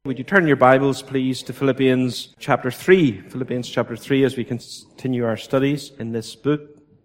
Would you turn your Bibles, please, to Philippians chapter 3. Philippians chapter 3 as we continue our studies in this book.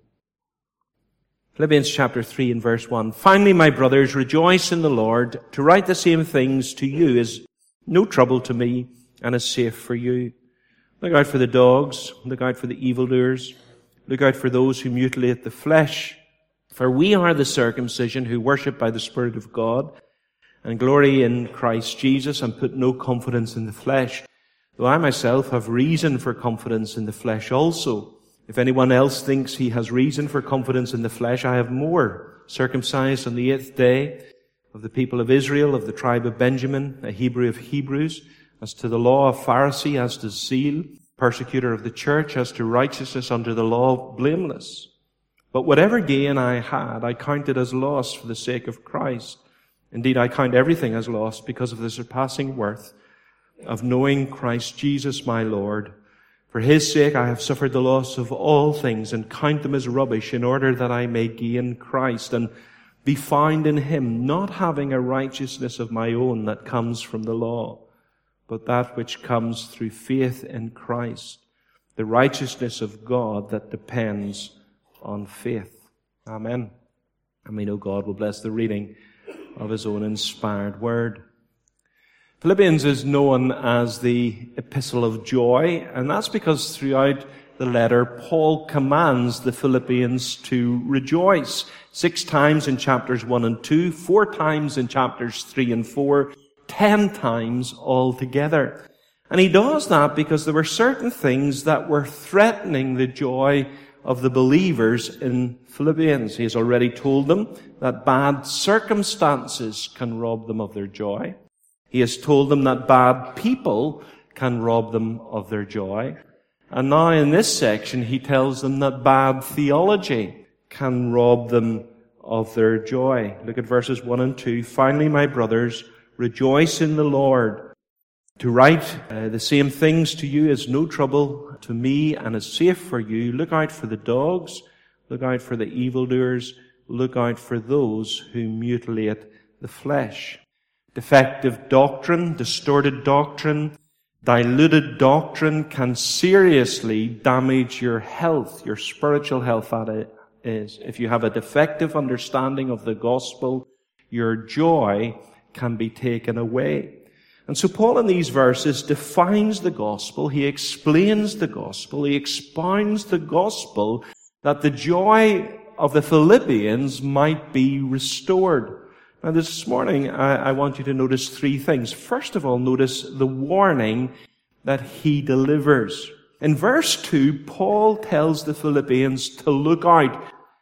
Philippians chapter 3 and verse 1. Finally, my brothers, rejoice in the Lord. To write the same things to you is no trouble to me and is safe for you. Look out for the dogs. Look out for the evildoers. Look out for those who mutilate the flesh. For we are the circumcision who worship by the Spirit of God, and glory in Christ Jesus, and put no confidence in the flesh, though I myself have reason for confidence in the flesh also. If anyone else thinks he has reason for confidence in the flesh, I have more. Circumcised on the 8th day, of the people of Israel, of the tribe of Benjamin, a Hebrew of Hebrews, as to the law, a Pharisee, as to zeal, persecutor of the church, as to righteousness under the law, blameless. But whatever gain I had, I counted as loss for the sake of Christ. Indeed, I count everything as lost because of the surpassing worth of knowing Christ Jesus my Lord. For his sake I have suffered the loss of all things and count them as rubbish in order that I may gain Christ and be found in him, not having a righteousness of my own that comes from the law, but that which comes through faith in Christ, the righteousness of God that depends on faith. Amen. And we know God will bless the reading of his own inspired word. Philippians is known as the Epistle of Joy, and that's because throughout the letter, Paul commands the Philippians to rejoice. 6 times in chapters 1 and 2, 4 times in chapters 3 and 4, 10 times altogether. And he does that because there were certain things that were threatening the joy of the believers in Philippians. He has already told them that bad circumstances can rob them of their joy. He has told them that bad people can rob them of their joy. And now in this section, he tells them that bad theology can rob them of their joy. Look at verses 1 and 2. Finally, my brothers, rejoice in the Lord. To write the same things to you is no trouble to me and is safe for you. Look out for the dogs. Look out for the evildoers. Look out for those who mutilate the flesh. Defective doctrine, distorted doctrine, diluted doctrine can seriously damage your health, your spiritual health, that is. If you have a defective understanding of the gospel, your joy can be taken away. And so Paul in these verses defines the gospel, he explains the gospel, he expounds the gospel that the joy of the Philippians might be restored. Now this morning I want you to notice 3 things. First of all, notice the warning that he delivers. In verse 2, Paul tells the Philippians to look out.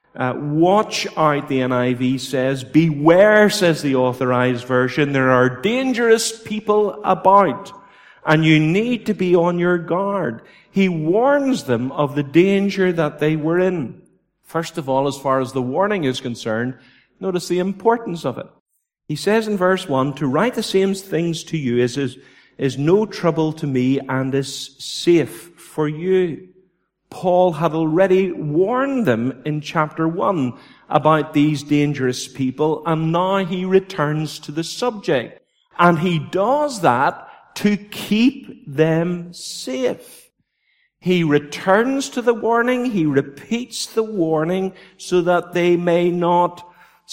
Watch out, the NIV says. Beware, says the Authorized Version. There are dangerous people about, and you need to be on your guard. He warns them of the danger that they were in. First of all, as far as the warning is concerned, notice the importance of it. He says in verse 1, to write the same things to you is no trouble to me and is safe for you. Paul had already warned them in chapter 1 about these dangerous people, and now he returns to the subject. And he does that to keep them safe. He returns to the warning, he repeats the warning so that they may not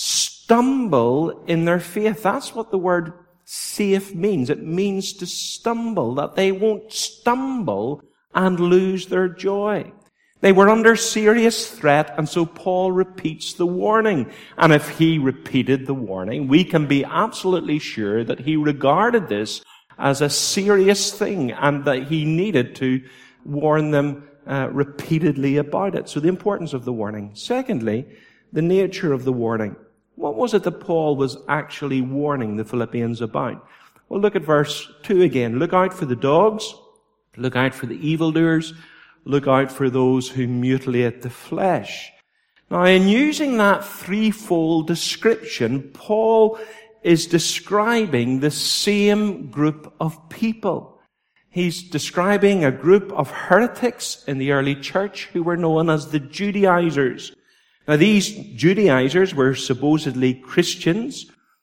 stumble in their faith. That's what the word safe means. It means to stumble, that they won't stumble and lose their joy. They were under serious threat, and so Paul repeats the warning. And if he repeated the warning, we can be absolutely sure that he regarded this as a serious thing and that he needed to warn them repeatedly about it. So the importance of the warning. Secondly, the nature of the warning. What was it that Paul was actually warning the Philippians about? Well, look at verse 2 again. Look out for the dogs. Look out for the evildoers. Look out for those who mutilate the flesh. Now, in using that threefold description, Paul is describing the same group of people. He's describing a group of heretics in the early church who were known as the Judaizers. Now, these Judaizers were supposedly Christians,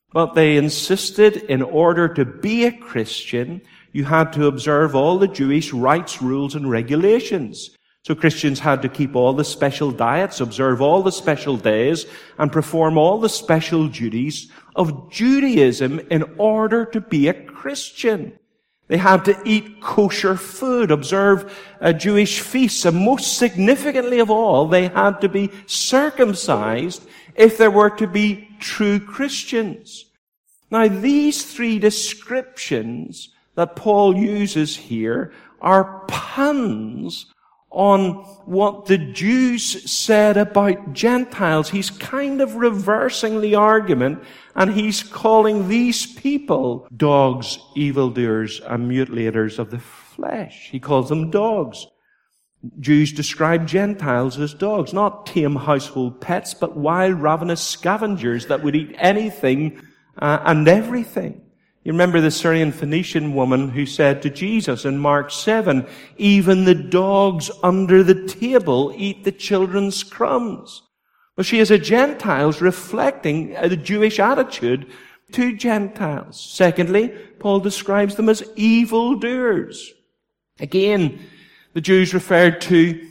But they insisted in order to be a Christian, you had to observe all the Jewish rites, rules, and regulations. So Christians had to keep all the special diets, observe all the special days, and perform all the special duties of Judaism in order to be a Christian. They had to eat kosher food, observe Jewish feasts, and most significantly of all, they had to be circumcised if there were to be true Christians. Now, these three descriptions that Paul uses here are puns on what the Jews said about Gentiles. He's kind of reversing the argument, and he's calling these people dogs, evildoers, and mutilators of the flesh. He calls them dogs. Jews describe Gentiles as dogs, not tame household pets, but wild, ravenous scavengers that would eat anything and everything. You remember the Syrian Phoenician woman who said to Jesus in Mark 7, even the dogs under the table eat the children's crumbs. Well, she is a Gentile reflecting the Jewish attitude to Gentiles. Secondly, Paul describes them as evildoers. Again, the Jews referred to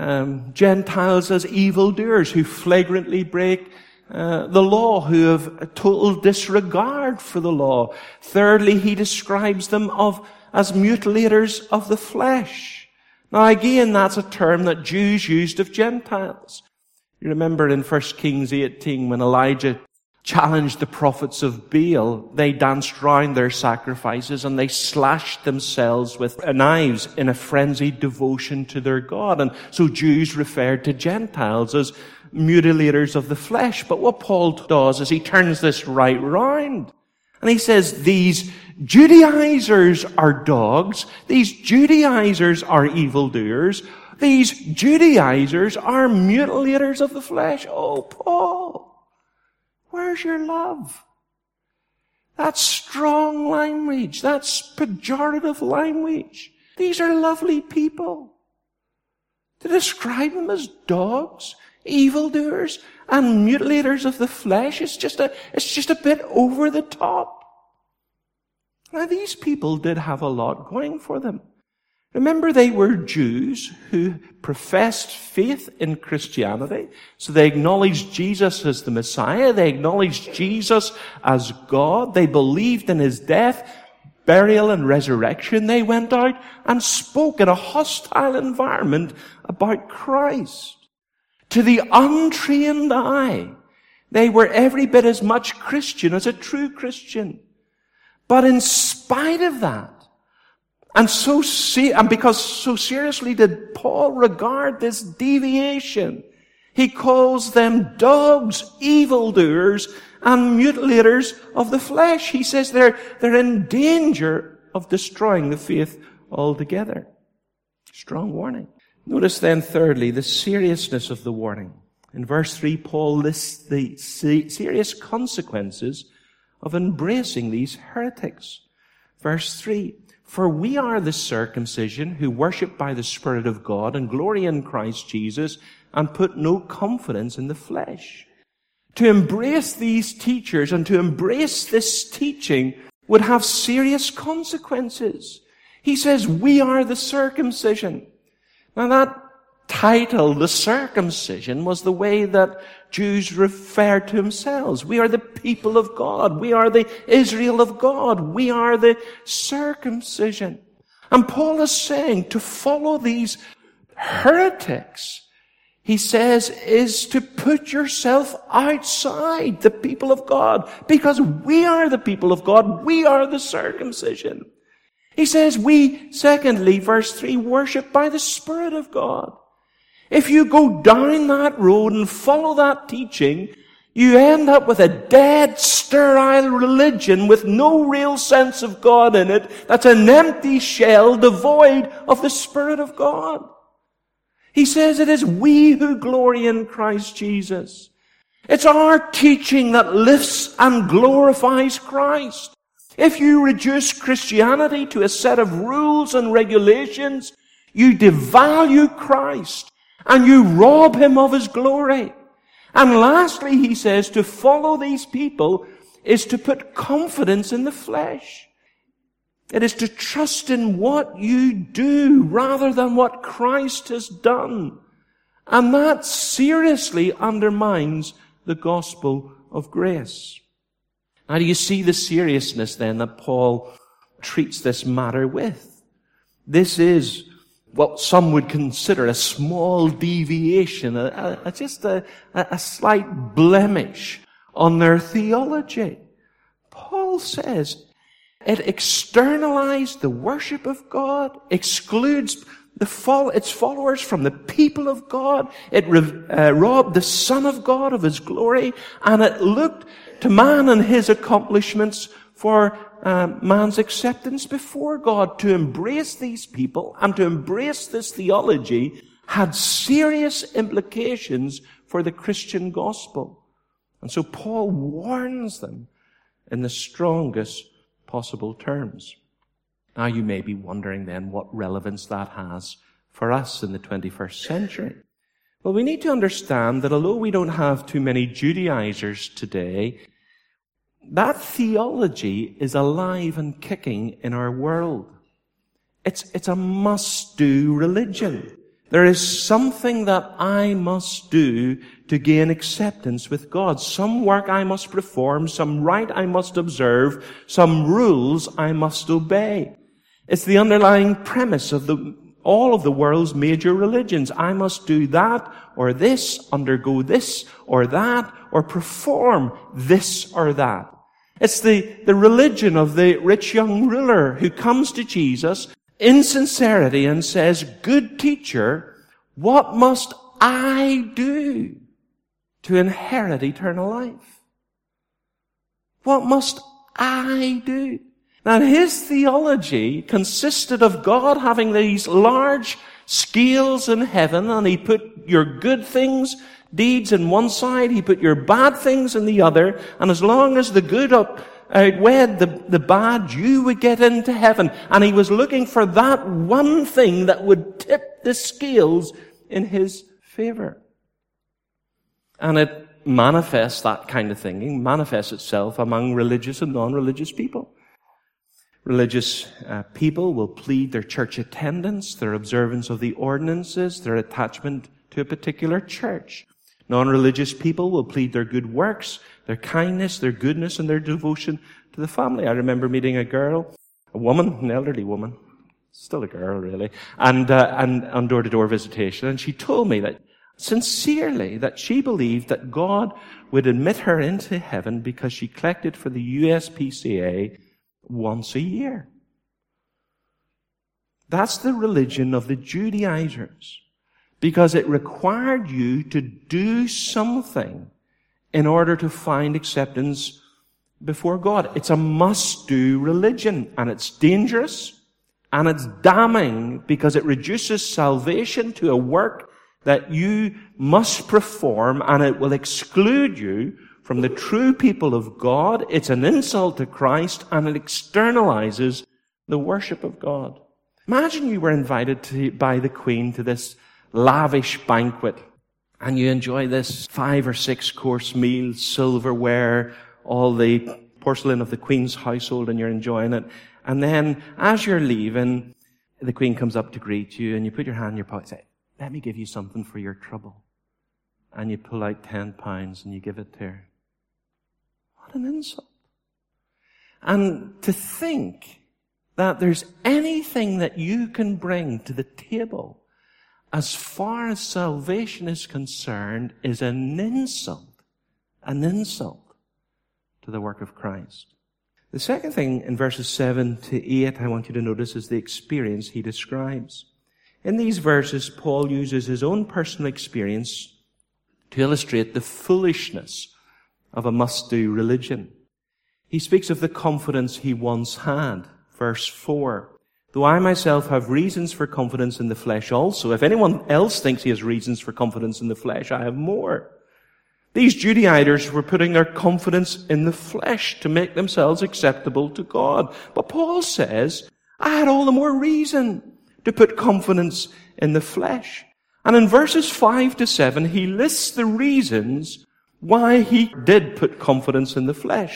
Gentiles as evildoers who flagrantly break the law, who have a total disregard for the law. Thirdly, he describes them as mutilators of the flesh. Now again, that's a term that Jews used of Gentiles. You remember in 1 Kings 18 when Elijah challenged the prophets of Baal, they danced round their sacrifices and they slashed themselves with knives in a frenzied devotion to their God. And so Jews referred to Gentiles as mutilators of the flesh. But what Paul does is he turns this right round. And he says, these Judaizers are dogs. These Judaizers are evildoers. These Judaizers are mutilators of the flesh. Oh, Paul, where's your love? That's strong language. That's pejorative language. These are lovely people. To describe them as dogs, evildoers, and mutilators of the flesh, it's just a bit over the top. Now, these people did have a lot going for them. Remember, they were Jews who professed faith in Christianity. So they acknowledged Jesus as the Messiah. They acknowledged Jesus as God. They believed in his death, burial, and resurrection. They went out and spoke in a hostile environment about Christ. To the untrained eye, they were every bit as much Christian as a true Christian. But in spite of that, and because so seriously did Paul regard this deviation, he calls them dogs, evildoers, and mutilators of the flesh. He says they're in danger of destroying the faith altogether. Strong warning. Notice then, thirdly, the seriousness of the warning. In verse 3, Paul lists the serious consequences of embracing these heretics. Verse 3, for we are the circumcision who worship by the Spirit of God and glory in Christ Jesus and put no confidence in the flesh. To embrace these teachers and to embrace this teaching would have serious consequences. He says, we are the circumcision. Now that title, the circumcision, was the way that Jews referred to themselves. We are the people of God. We are the Israel of God. We are the circumcision. And Paul is saying to follow these heretics, he says, is to put yourself outside the people of God, because we are the people of God. We are the circumcision. He says we, secondly, verse 3, worship by the Spirit of God. If you go down that road and follow that teaching, you end up with a dead, sterile religion with no real sense of God in it. That's an empty shell devoid of the Spirit of God. He says it is we who glory in Christ Jesus. It's our teaching that lifts and glorifies Christ. If you reduce Christianity to a set of rules and regulations, you devalue Christ and you rob him of his glory. And lastly, he says, to follow these people is to put confidence in the flesh. It is to trust in what you do rather than what Christ has done. And that seriously undermines the gospel of grace. Now, do you see the seriousness then that Paul treats this matter with? This is what some would consider a small deviation, just a slight blemish on their theology. Paul says it externalized the worship of God, excludes its followers from the people of God. It robbed the Son of God of His glory, and it looked to man and his accomplishments for man's acceptance before God. To embrace these people and to embrace this theology had serious implications for the Christian gospel. And so Paul warns them in the strongest possible terms. Now you may be wondering then what relevance that has for us in the 21st century. Well, we need to understand that although we don't have too many Judaizers today, that theology is alive and kicking in our world. It's a must-do religion. There is something that I must do to gain acceptance with God. Some work I must perform, some rite I must observe, some rules I must obey. It's the underlying premise of all of the world's major religions. I must do that or this, undergo this or that, or perform this or that. It's the religion of the rich young ruler who comes to Jesus in sincerity and says, "Good teacher, what must I do to inherit eternal life? What must I do?" Now, his theology consisted of God having these large scales in heaven, and He put your good things, deeds in one side, He put your bad things in the other, and as long as the good outweighed the bad, you would get into heaven. And He was looking for that one thing that would tip the scales in His favor. And it manifests, that kind of thinking manifests itself among religious and non-religious people. Religious people will plead their church attendance, their observance of the ordinances, their attachment to a particular church. Non-religious people will plead their good works, their kindness, their goodness, and their devotion to the family. I remember meeting a woman, an elderly woman, still a girl really, and on door-to-door visitation, and she told me that sincerely that she believed that God would admit her into heaven because she collected for the USPCA once a year. That's the religion of the Judaizers, because it required you to do something in order to find acceptance before God. It's a must-do religion, and it's dangerous, and it's damning because it reduces salvation to a work that you must perform, and it will exclude you from the true people of God. It's an insult to Christ, and it externalizes the worship of God. Imagine you were invited by the Queen to this lavish banquet, and you enjoy this 5 or 6 course meal, silverware, all the porcelain of the Queen's household, and you're enjoying it. And then, as you're leaving, the Queen comes up to greet you, and you put your hand in your pocket and say, "Let me give you something for your trouble." And you pull out £10 and you give it to her. What an insult. And to think that there's anything that you can bring to the table as far as salvation is concerned is an insult to the work of Christ. The second thing in verses 7 to 8 I want you to notice is the experience he describes. In these verses, Paul uses his own personal experience to illustrate the foolishness of a must-do religion. He speaks of the confidence he once had. Verse 4, "Though I myself have reasons for confidence in the flesh also, if anyone else thinks he has reasons for confidence in the flesh, I have more." These Judaizers were putting their confidence in the flesh to make themselves acceptable to God. But Paul says, I had all the more reason to put confidence in the flesh. And in verses 5 to 7, he lists the reasons why he did put confidence in the flesh.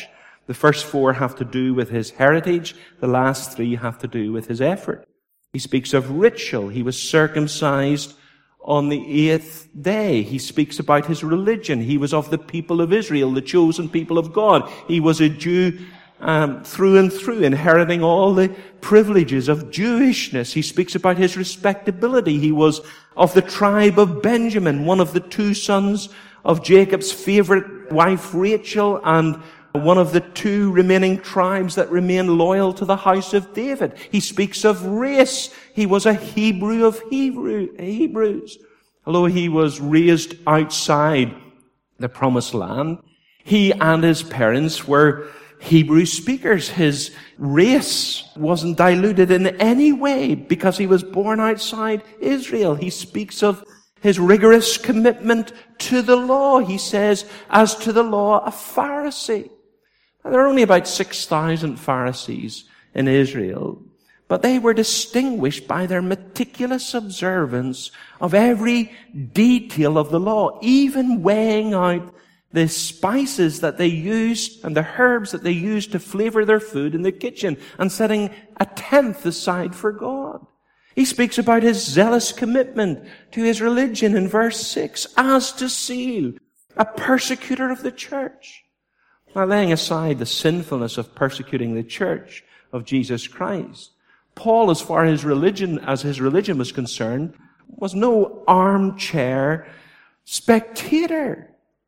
The first 4 have to do with his heritage. The last 3 have to do with his effort. He speaks of ritual. He was circumcised on the 8th day. He speaks about his religion. He was of the people of Israel, the chosen people of God. He was a Jew through and through, inheriting all the privileges of Jewishness. He speaks about his respectability. He was of the tribe of Benjamin, one of the 2 sons of Jacob's favorite wife Rachel, and one of the 2 remaining tribes that remain loyal to the house of David. He speaks of race. He was a Hebrew of Hebrews. Although he was raised outside the promised land, he and his parents were Hebrew speakers. His race wasn't diluted in any way because he was born outside Israel. He speaks of his rigorous commitment to the law. He says, as to the law, a Pharisee. Now, there are only about 6,000 Pharisees in Israel, but they were distinguished by their meticulous observance of every detail of the law, even weighing out the spices that they used and the herbs that they used to flavor their food in the kitchen, and setting 1/10 aside for God. He speaks about his zealous commitment to his religion in verse 6, as to zeal, a persecutor of the church. Now, laying aside the sinfulness of persecuting the church of Jesus Christ, Paul, as far as his religion was concerned, was no armchair spectator.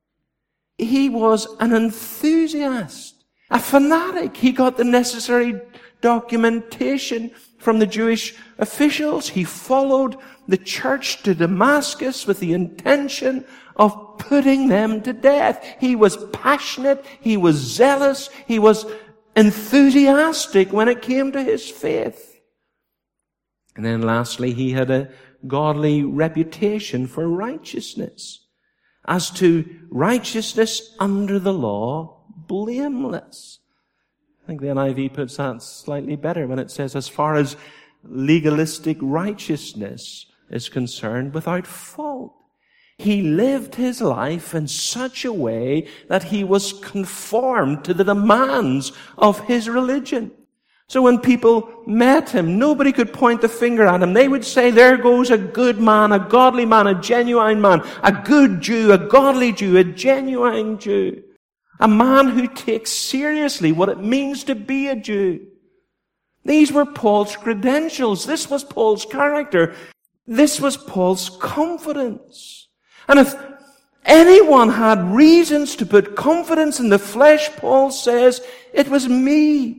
He was an enthusiast, a fanatic. He got the necessary documentation from the Jewish officials. He followed the church to Damascus with the intention of putting them to death. He was passionate. He was zealous. He was enthusiastic when it came to his faith. And then lastly, he had a godly reputation for righteousness. As to righteousness under the law, blameless. I think the NIV puts that slightly better when it says, as far as legalistic righteousness is concerned, without fault. He lived his life in such a way that he was conformed to the demands of his religion. So when people met him, nobody could point the finger at him. They would say, there goes a good man, a godly man, a genuine man, a good Jew, a godly Jew, a genuine Jew. A man who takes seriously what it means to be a Jew. These were Paul's credentials. This was Paul's character. This was Paul's confidence. And if anyone had reasons to put confidence in the flesh, Paul says, it was me.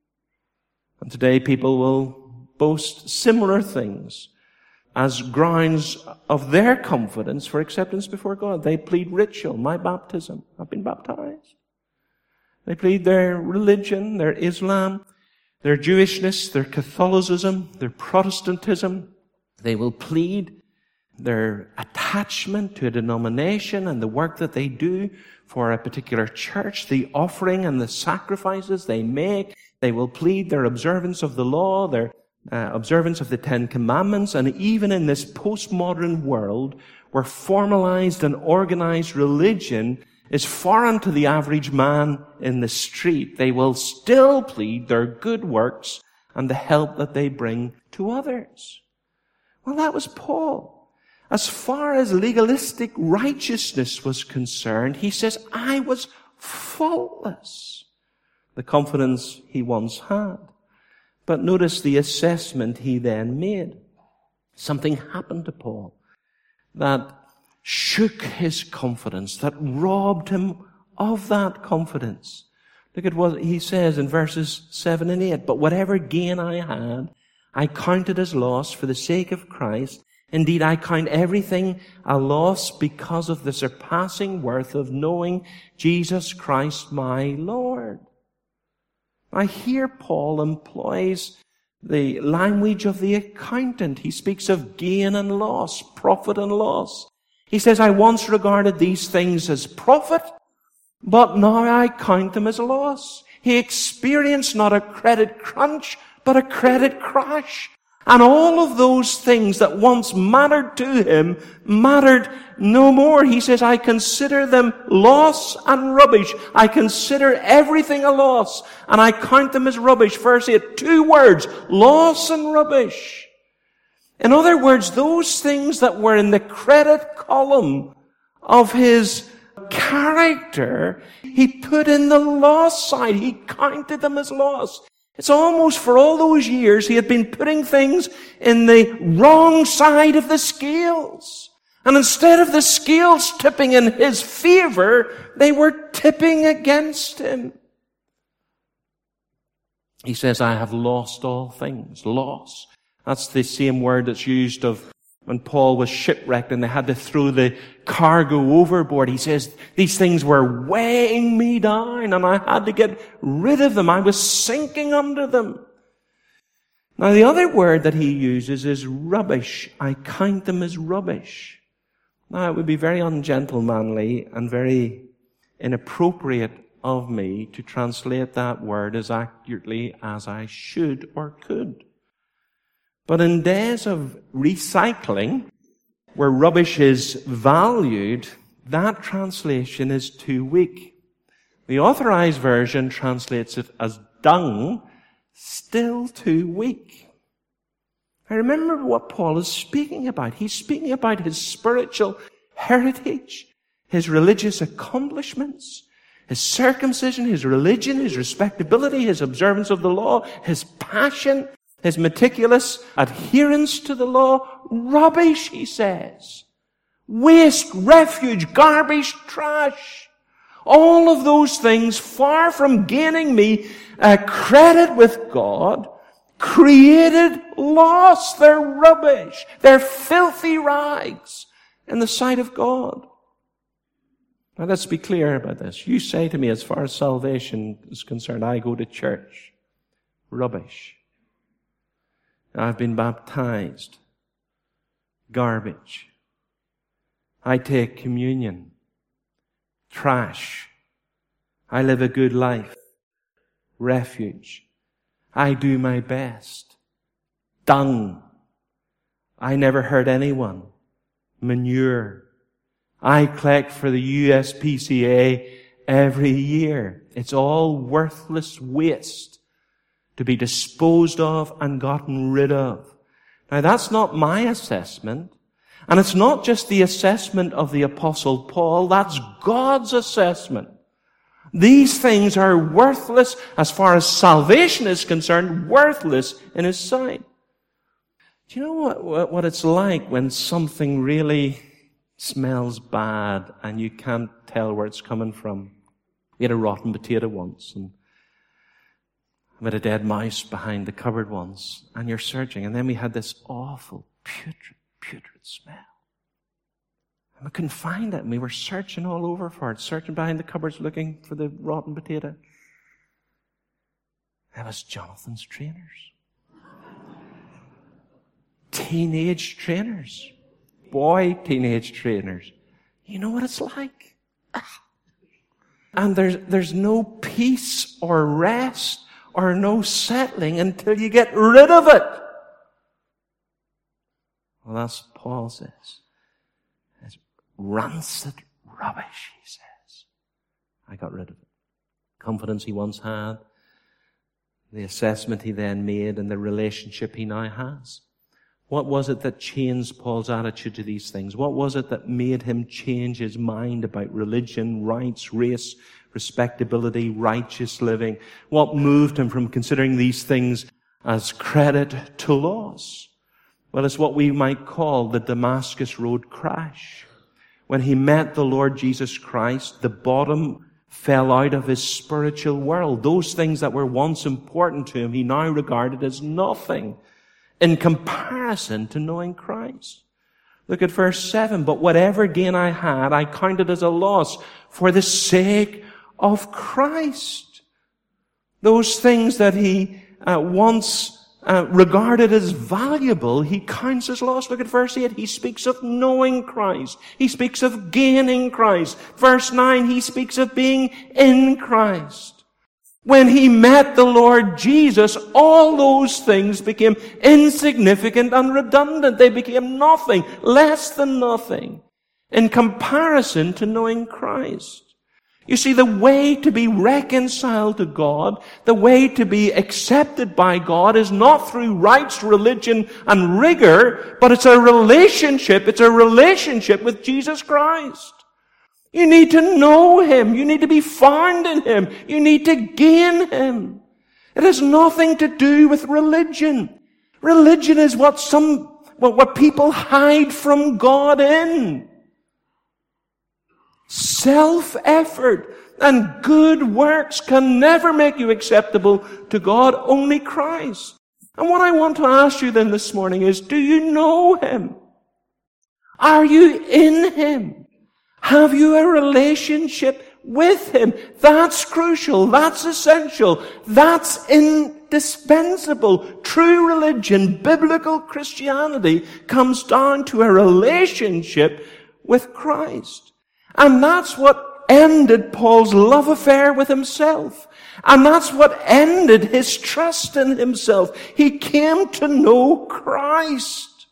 And today people will boast similar things as grounds of their confidence for acceptance before God. They plead ritual, my baptism, I've been baptized. They plead their religion, their Islam, their Jewishness, their Catholicism, their Protestantism. They will plead their attachment to a denomination and the work that they do for a particular church, the offering and the sacrifices they make. They will plead their observance of the law, their observance of the 10 Commandments, and even in this postmodern world where formalized and organized religion is foreign to the average man in the street, they will still plead their good works and the help that they bring to others. Well, that was Paul. As far as legalistic righteousness was concerned, he says, I was faultless. The confidence he once had. But notice the assessment he then made. Something happened to Paul that shook his confidence, that robbed him of that confidence. Look at what he says in verses 7 and 8. But whatever gain I had, I counted as loss for the sake of Christ. Indeed, I count everything a loss because of the surpassing worth of knowing Jesus Christ my Lord. Now here Paul employs the language of the accountant. He speaks of gain and loss, profit and loss. He says, I once regarded these things as profit, but now I count them as loss. He experienced not a credit crunch, but a credit crash. And all of those things that once mattered to him mattered no more. He says, I consider them loss and rubbish. I consider everything a loss, and I count them as rubbish. Verse 8, 2 words, loss and rubbish. In other words, those things that were in the credit column of his character, he put in the loss side. He counted them as loss. It's almost for all those years he had been putting things in the wrong side of the scales. And instead of the scales tipping in his favor, they were tipping against him. He says, I have lost all things. Loss. That's the same word that's used of when Paul was shipwrecked and they had to throw the cargo overboard. He says, these things were weighing me down and I had to get rid of them. I was sinking under them. Now the other word that he uses is rubbish. I count them as rubbish. Now it would be very ungentlemanly and very inappropriate of me to translate that word as accurately as I should or could. But in days of recycling, where rubbish is valued, that translation is too weak. The Authorized Version translates it as dung, still too weak. I remember what Paul is speaking about. He's speaking about his spiritual heritage, his religious accomplishments, his circumcision, his religion, his respectability, his observance of the law, his passion, his meticulous adherence to the law. Rubbish, he says. Waste, refuge, garbage, trash. All of those things, far from gaining me credit with God, created loss. They're rubbish. They're filthy rags in the sight of God. Now let's be clear about this. You say to me, as far as salvation is concerned, I go to church. Rubbish. I've been baptized. Garbage. I take communion. Trash. I live a good life. Refuge. I do my best. Dung. I never hurt anyone. Manure. I collect for the USPCA every year. It's all worthless waste to be disposed of and gotten rid of. Now that's not my assessment. And it's not just the assessment of the Apostle Paul. That's God's assessment. These things are worthless as far as salvation is concerned, worthless in His sight. Do you know what it's like when something really smells bad and you can't tell where it's coming from? We had a rotten potato once, and we had a dead mouse behind the cupboard once, and you're searching, and then we had this awful, putrid smell. And we couldn't find it, and we were searching all over for it, searching behind the cupboards looking for the rotten potato. That was Jonathan's trainers. Teenage trainers. Boy teenage trainers. You know what it's like? And there's no peace or rest or no settling until you get rid of it. Well, that's what Paul says. It's rancid rubbish, he says. I got rid of it. Confidence he once had, the assessment he then made, and the relationship he now has. What was it that changed Paul's attitude to these things? What was it that made him change his mind about religion, rights, race, respectability, righteous living? What moved him from considering these things as credit to loss? Well, it's what we might call the Damascus Road crash. When he met the Lord Jesus Christ, the bottom fell out of his spiritual world. Those things that were once important to him, he now regarded as nothing in comparison to knowing Christ. Look at verse 7. But whatever gain I had, I counted as a loss for the sake of Christ. Those things that he once regarded as valuable, he counts as loss. Look at verse 8. He speaks of knowing Christ. He speaks of gaining Christ. Verse 9, he speaks of being in Christ. When he met the Lord Jesus, all those things became insignificant and redundant. They became nothing, less than nothing, in comparison to knowing Christ. You see, the way to be reconciled to God, the way to be accepted by God is not through rites, religion, and rigor, but it's a relationship. It's a relationship with Jesus Christ. You need to know Him. You need to be found in Him. You need to gain Him. It has nothing to do with religion. Religion is what people hide from God in. Self-effort and good works can never make you acceptable to God, only Christ. And what I want to ask you then this morning is, do you know Him? Are you in Him? Have you a relationship with Him? That's crucial. That's essential. That's indispensable. True religion, biblical Christianity, comes down to a relationship with Christ. And that's what ended Paul's love affair with himself. And that's what ended his trust in himself. He came to know Christ.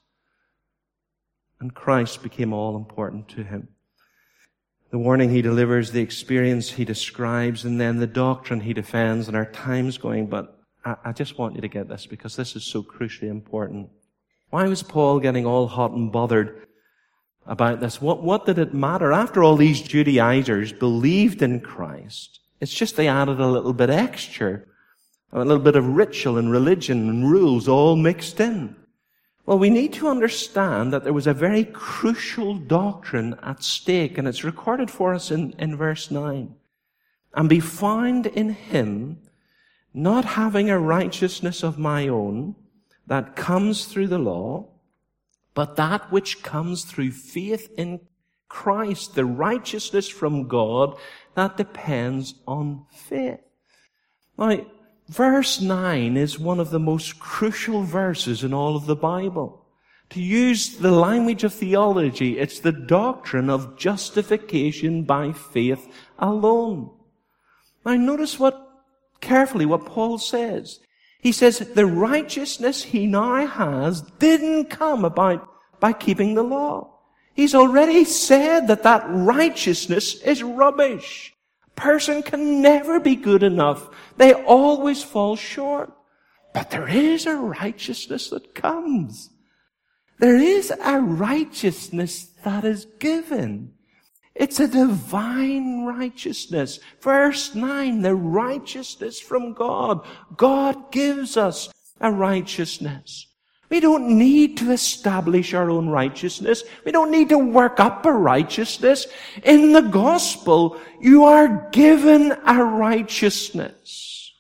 And Christ became all important to him. The warning he delivers, the experience he describes, and then the doctrine he defends, and our time's going, but I just want you to get this because this is so crucially important. Why was Paul getting all hot and bothered about this? What did it matter? After all, these Judaizers believed in Christ. It's just they added a little bit extra, a little bit of ritual and religion and rules all mixed in. Well, we need to understand that there was a very crucial doctrine at stake, and it's recorded for us in verse 9. And be found in Him, not having a righteousness of my own that comes through the law, but that which comes through faith in Christ, the righteousness from God that depends on faith. Now, verse 9 is one of the most crucial verses in all of the Bible. To use the language of theology, it's the doctrine of justification by faith alone. Now notice carefully what Paul says. He says the righteousness he now has didn't come about by keeping the law. He's already said that righteousness is rubbish. Person can never be good enough. They always fall short. But there is a righteousness that comes. There is a righteousness that is given. It's a divine righteousness. Verse 9, the righteousness from God. God gives us a righteousness. We don't need to establish our own righteousness. We don't need to work up a righteousness. In the gospel, you are given a righteousness.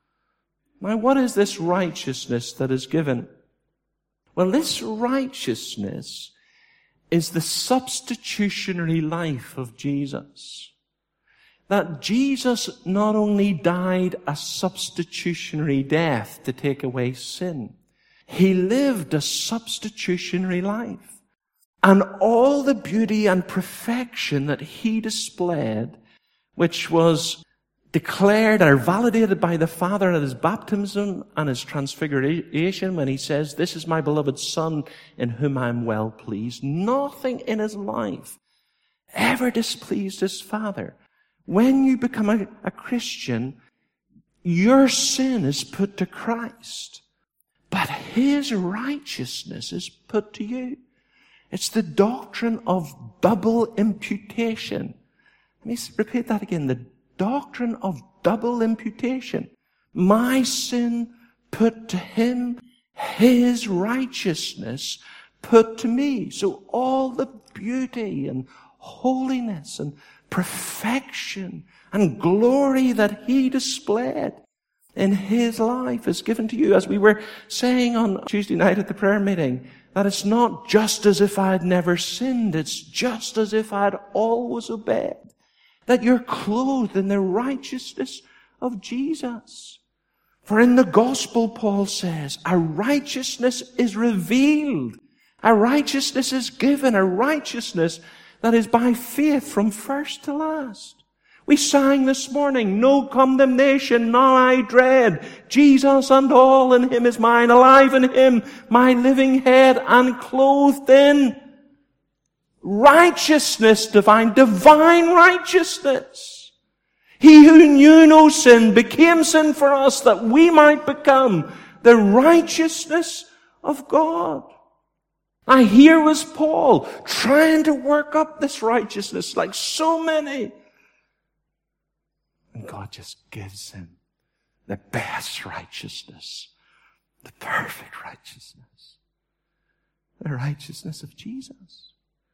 Now, what is this righteousness that is given? Well, this righteousness is the substitutionary life of Jesus. That Jesus not only died a substitutionary death to take away sin, He lived a substitutionary life. And all the beauty and perfection that He displayed, which was declared or validated by the Father at His baptism and His transfiguration when He says, "This is my beloved Son in whom I am well pleased." Nothing in His life ever displeased His Father. When you become a Christian, your sin is put to Christ. But His righteousness is put to you. It's the doctrine of double imputation. Let me repeat that again. The doctrine of double imputation. My sin put to Him, His righteousness put to me. So all the beauty and holiness and perfection and glory that He displayed in His life is given to you. As we were saying on Tuesday night at the prayer meeting, that it's not just as if I had never sinned, it's just as if I had always obeyed. That you're clothed in the righteousness of Jesus. For in the gospel, Paul says, a righteousness is revealed. A righteousness is given. A righteousness that is by faith from first to last. We sang this morning, no condemnation now I dread. Jesus and all in Him is mine, alive in Him, my living head, and clothed in righteousness divine, divine righteousness. He who knew no sin became sin for us that we might become the righteousness of God. Now here was Paul trying to work up this righteousness like so many. And God just gives him the best righteousness, the perfect righteousness, the righteousness of Jesus.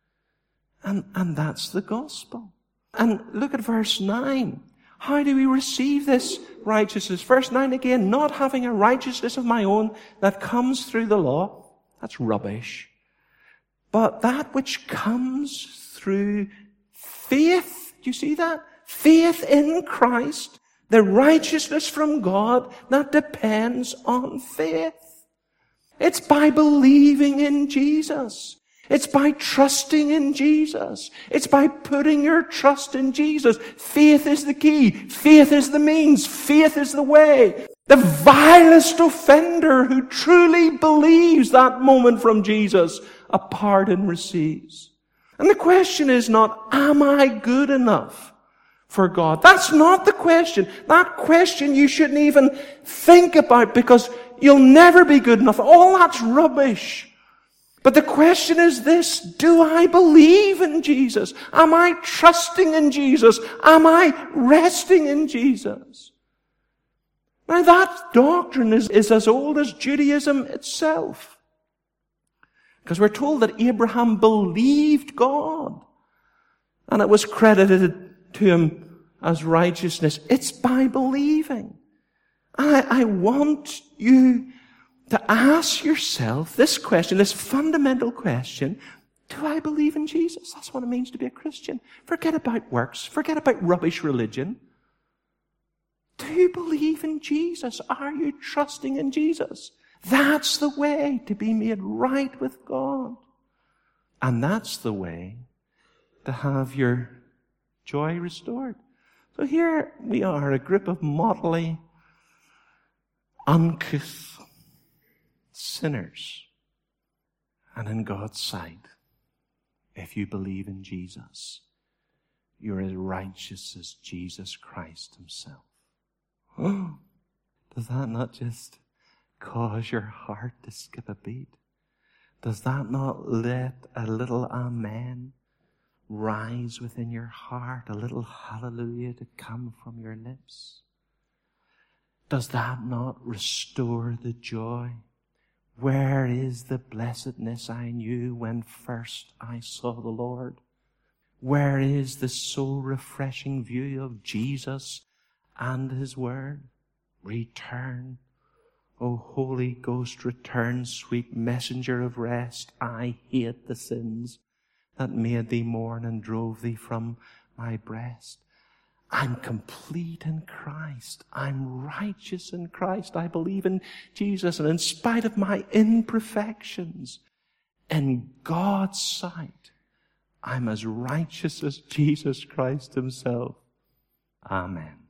And that's the gospel. And look at verse 9. How do we receive this righteousness? Verse 9 again, not having a righteousness of my own that comes through the law. That's rubbish. But that which comes through faith. Do you see that? Faith in Christ, the righteousness from God that depends on faith. It's by believing in Jesus. It's by trusting in Jesus. It's by putting your trust in Jesus. Faith is the key. Faith is the means. Faith is the way. The vilest offender who truly believes that moment from Jesus, a pardon receives. And the question is not, am I good enough for God? That's not the question. That question you shouldn't even think about because you'll never be good enough. All that's rubbish. But the question is this, do I believe in Jesus? Am I trusting in Jesus? Am I resting in Jesus? Now that doctrine is as old as Judaism itself. Because we're told that Abraham believed God. And it was credited to him as righteousness. It's by believing. I want you to ask yourself this question, this fundamental question, do I believe in Jesus? That's what it means to be a Christian. Forget about works. Forget about rubbish religion. Do you believe in Jesus? Are you trusting in Jesus? That's the way to be made right with God. And that's the way to have your joy restored. So here we are, a group of motley, uncouth sinners. And in God's sight, if you believe in Jesus, you're as righteous as Jesus Christ Himself. Oh, does that not just cause your heart to skip a beat? Does that not let a little amen rise within your heart, a little hallelujah to come from your lips? Does that not restore the joy? Where is the blessedness I knew when first I saw the Lord? Where is the soul-refreshing view of Jesus and His Word? Return, O Holy Ghost, return, sweet messenger of rest. I hate the sins that made thee mourn and drove thee from my breast. I'm complete in Christ. I'm righteous in Christ. I believe in Jesus. And in spite of my imperfections, in God's sight, I'm as righteous as Jesus Christ Himself. Amen.